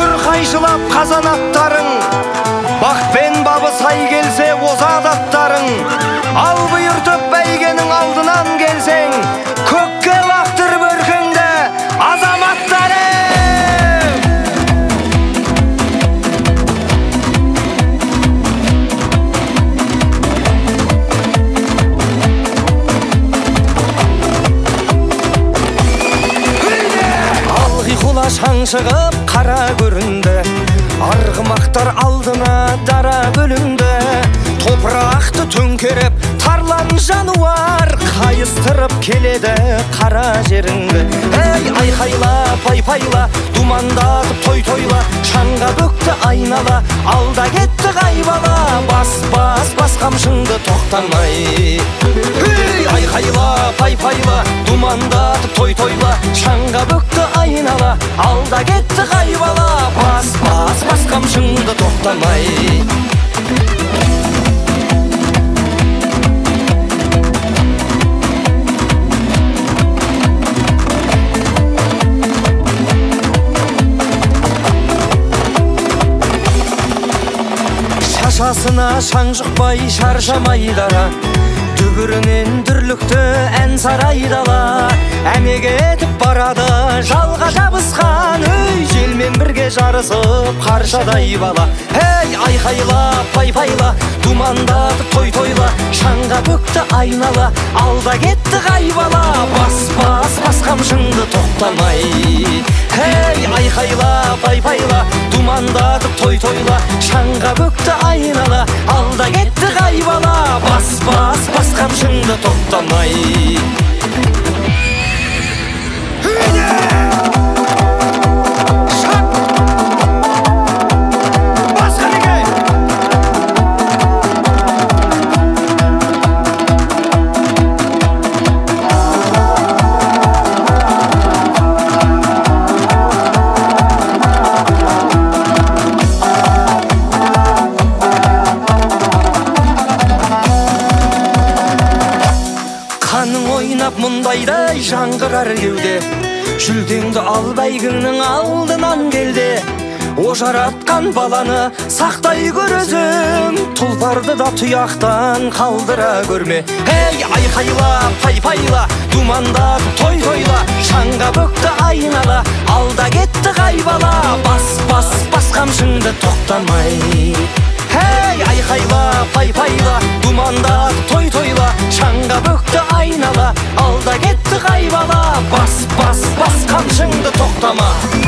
тұр қайшылап қазанаттарың, бақпен бабы сай келсе озат аттарың. Ал бұйыртып бәйгенің алдынан келсең, көкке лақтыр бөркіңді азаматтарың. Шаң шығып қара көрінді, арғымақтар алдына дара бөлінді. Топырақты төңкеріп тарлан жануар, қайыстырып келеді қара жеріңді. Ей, айқайла, пай-пайла, думандатып той-тойла, шаңға бөкті айнала, алда кетті қайбала. Бас қамшыңды тоқтамай. Ей, айқайла, пай-пайла, думандатып той-тойла, шаңға бөкті айнала, алда кетті қайбала. Бас қамшыңды тоқтамай. Шашасына шаң жұқпай шаршамай дара, дүбірінен дүрлікті ән сарайдала. Әмеге етіп барады жалға жабысқан, өй, желмен бірге жарысып қаршадай бала. Ей, айқайла, пай-пайла, думандатып той-тойла, шаңға бөкті айнала, алда кетті қайбала. Бас қамшыңды тоқтамай. Ей, айқайла, пай-пайла, думандатып той-тойла, шаңға бөкті айнала, алда кетті қайбала. Бас қамшыңды тоқтамай. Қаның ойнап мұндайдай жаңғырар кеуде, жүлдеңді ал бәйгіңнің алдынан келде. О жаратқан баланы сақтай көр өзің, тұлпарды да тұяқтан қалдыра көрме. Ей, айқайла, пай-пайла, думандатып той-тойла, шаңға бөкті айнала, алда кетті қайбала. Бас қамшыңды тоқтамай. Ей, айқайла, пай-пайла, думандатып той-тойла, шаңға бөкті айнала, алда кетті қайбала. Бас қамшыңды тоқтама.